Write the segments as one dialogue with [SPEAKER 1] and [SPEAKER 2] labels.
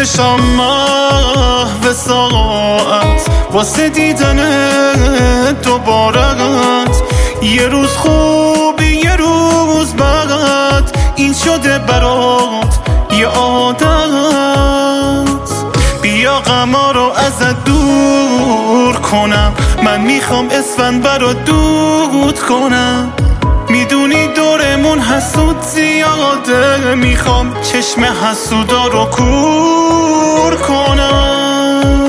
[SPEAKER 1] بشم محو ساعت واسه دیدن دوبارت. یه روز خوبی یه روز بد، این شده برات یه عادت. بیا غما رو ازت دور کنم، من میخوام اسفند برات دود کنم. میدونی دورمون حسود زیاده، میخوام چشم حسودا رو کور کنم.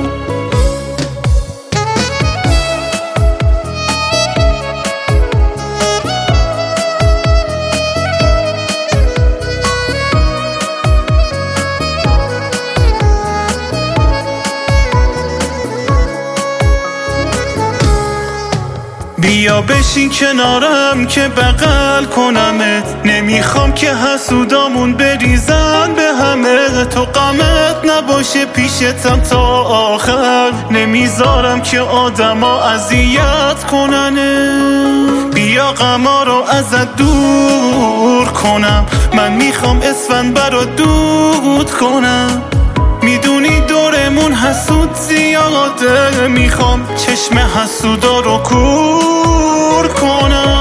[SPEAKER 1] بیا بشین کنارم که بغل کنمت، نمیخوام که حسودامون بریزن به همه. تو غمت نباشه پیشتم تا آخر، نمیذارم که آدما اذیت کننه. بیا غما رو ازت دور کنم، من میخوام اسفند برات دود کنم. میدونی دورمون حسود زیاده، میخوام چشم حسودا رو کور کنم.